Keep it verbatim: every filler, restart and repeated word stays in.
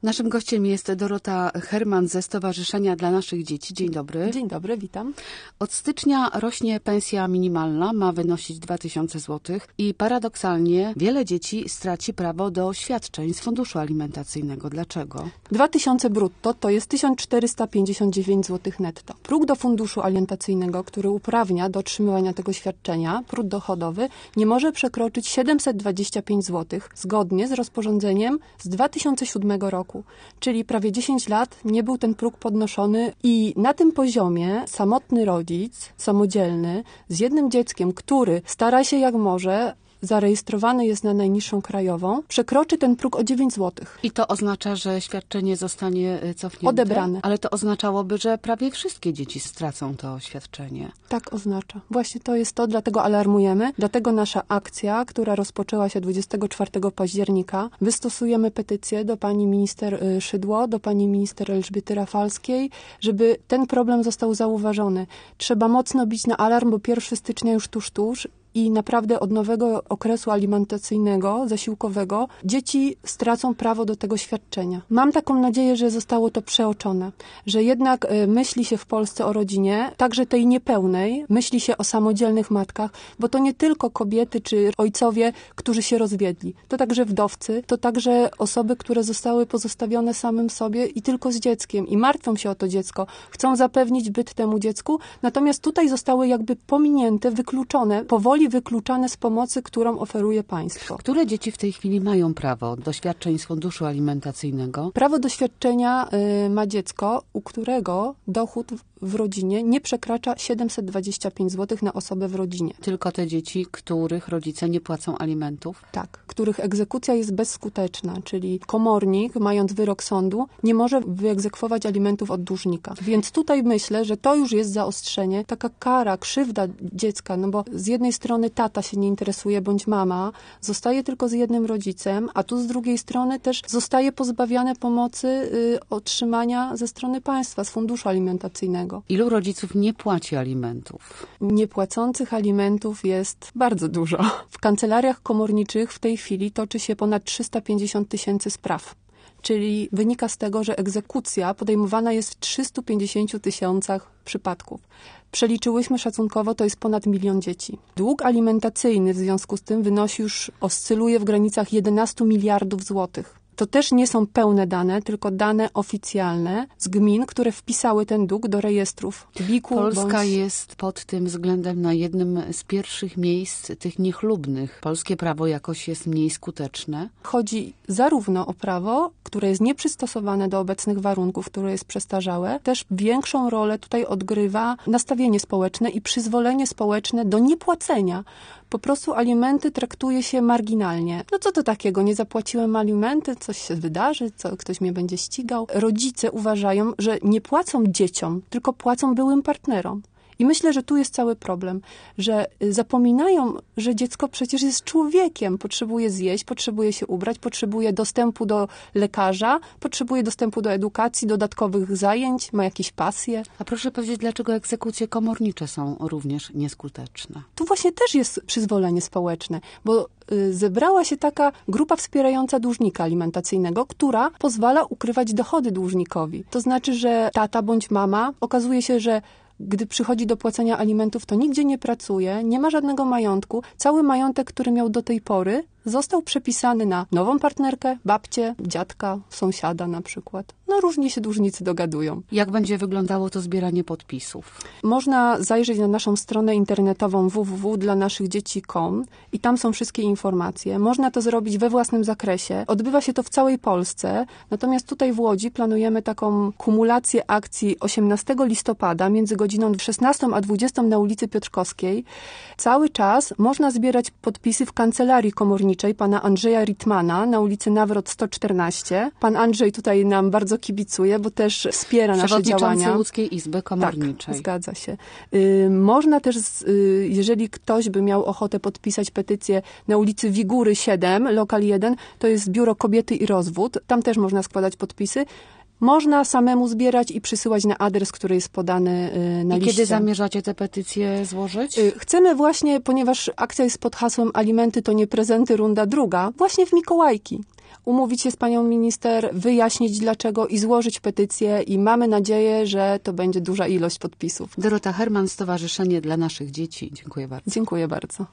Naszym gościem jest Dorota Herman ze Stowarzyszenia dla Naszych Dzieci. Dzień dobry. Dzień dobry, witam. Od stycznia rośnie pensja minimalna, ma wynosić dwa tysiące złotych i paradoksalnie wiele dzieci straci prawo do świadczeń z funduszu alimentacyjnego. Dlaczego? dwa tysiące brutto to jest tysiąc czterysta pięćdziesiąt dziewięć złotych netto. Próg do funduszu alimentacyjnego, który uprawnia do otrzymywania tego świadczenia, próg dochodowy, nie może przekroczyć siedemset dwadzieścia pięć złotych zgodnie z rozporządzeniem z dwa tysiące siódmego roku. Czyli prawie dziesięć lat nie był ten próg podnoszony i na tym poziomie samotny rodzic, samodzielny, z jednym dzieckiem, który stara się jak może, zarejestrowany jest na najniższą krajową, przekroczy ten próg o dziewięć złotych. I to oznacza, że świadczenie zostanie cofnięte? Odebrane. Ale to oznaczałoby, że prawie wszystkie dzieci stracą to świadczenie. Tak oznacza. Właśnie to jest to, dlatego alarmujemy. Dlatego nasza akcja, która rozpoczęła się dwudziestego czwartego października, wystosujemy petycję do pani minister Szydło, do pani minister Elżbiety Rafalskiej, żeby ten problem został zauważony. Trzeba mocno bić na alarm, bo pierwszego stycznia już tuż, tuż. I naprawdę od nowego okresu alimentacyjnego, zasiłkowego, dzieci stracą prawo do tego świadczenia. Mam taką nadzieję, że zostało to przeoczone, że jednak y, myśli się w Polsce o rodzinie, także tej niepełnej, myśli się o samodzielnych matkach, bo to nie tylko kobiety czy ojcowie, którzy się rozwiedli. To także wdowcy, to także osoby, które zostały pozostawione samym sobie i tylko z dzieckiem i martwią się o to dziecko, chcą zapewnić byt temu dziecku, natomiast tutaj zostały jakby pominięte, wykluczone, powoli wykluczane z pomocy, którą oferuje państwo. Które dzieci w tej chwili mają prawo do świadczeń z funduszu alimentacyjnego? Prawo do świadczenia y, ma dziecko, u którego dochód w rodzinie nie przekracza siedemset dwadzieścia pięć złotych na osobę w rodzinie. Tylko te dzieci, których rodzice nie płacą alimentów? Tak, których egzekucja jest bezskuteczna, czyli komornik, mając wyrok sądu, nie może wyegzekwować alimentów od dłużnika. Więc tutaj myślę, że to już jest zaostrzenie, taka kara, krzywda dziecka, no bo z jednej strony tata się nie interesuje, bądź mama, zostaje tylko z jednym rodzicem, a tu z drugiej strony też zostaje pozbawiane pomocy y, otrzymania ze strony państwa, z funduszu alimentacyjnego. Ilu rodziców nie płaci alimentów? Niepłacących alimentów jest bardzo dużo. W kancelariach komorniczych w tej chwili toczy się ponad trzysta pięćdziesiąt tysięcy spraw. Czyli wynika z tego, że egzekucja podejmowana jest w trzystu pięćdziesięciu tysiącach przypadków. Przeliczyłyśmy szacunkowo, to jest ponad milion dzieci. Dług alimentacyjny w związku z tym wynosi już, oscyluje w granicach jedenastu miliardów złotych. To też nie są pełne dane, tylko dane oficjalne z gmin, które wpisały ten dług do rejestrów B I K-u. Polska bądź... jest pod tym względem na jednym z pierwszych miejsc tych niechlubnych. Polskie prawo jakoś jest mniej skuteczne. Chodzi zarówno o prawo, które jest nieprzystosowane do obecnych warunków, które jest przestarzałe, też większą rolę tutaj odgrywa nastawienie społeczne i przyzwolenie społeczne do niepłacenia. Po prostu alimenty traktuje się marginalnie. No co to takiego? Nie zapłaciłem alimenty, coś się wydarzy, co, ktoś mnie będzie ścigał. Rodzice uważają, że nie płacą dzieciom, tylko płacą byłym partnerom. I myślę, że tu jest cały problem, że zapominają, że dziecko przecież jest człowiekiem, potrzebuje zjeść, potrzebuje się ubrać, potrzebuje dostępu do lekarza, potrzebuje dostępu do edukacji, dodatkowych zajęć, ma jakieś pasje. A proszę powiedzieć, dlaczego egzekucje komornicze są również nieskuteczne? Tu właśnie też jest przyzwolenie społeczne, bo zebrała się taka grupa wspierająca dłużnika alimentacyjnego, która pozwala ukrywać dochody dłużnikowi. To znaczy, że tata bądź mama, okazuje się, że gdy przychodzi do płacenia alimentów, to nigdzie nie pracuje, nie ma żadnego majątku. Cały majątek, który miał do tej pory, został przepisany na nową partnerkę, babcię, dziadka, sąsiada na przykład. No różnie się dłużnicy dogadują. Jak będzie wyglądało to zbieranie podpisów? Można zajrzeć na naszą stronę internetową w w w kropka dla naszych dzieci kropka com i tam są wszystkie informacje. Można to zrobić we własnym zakresie. Odbywa się to w całej Polsce. Natomiast tutaj w Łodzi planujemy taką kumulację akcji osiemnastego listopada między godziną szesnastą a dwudziestą na ulicy Piotrkowskiej. Cały czas można zbierać podpisy w kancelarii komorniczej pana Andrzeja Ritmana na ulicy Nawrot sto czternaście. Pan Andrzej tutaj nam bardzo kibicuje, bo też wspiera nasze działania. Przewodniczący Łódzkiej Izby Komorniczej. Tak, zgadza się. Y, można też, y, jeżeli ktoś by miał ochotę podpisać petycję na ulicy Wigury siedem, lokal jeden, to jest Biuro Kobiety i Rozwód. Tam też można składać podpisy. Można samemu zbierać i przysyłać na adres, który jest podany na I liście. kiedy zamierzacie te petycje złożyć? Chcemy właśnie, ponieważ akcja jest pod hasłem Alimenty to nie prezenty, runda druga, właśnie w Mikołajki. umówić się z panią minister, wyjaśnić dlaczego i złożyć petycję i mamy nadzieję, że to będzie duża ilość podpisów. Dorota Herman, Stowarzyszenie dla Naszych Dzieci. Dziękuję bardzo. Dziękuję bardzo.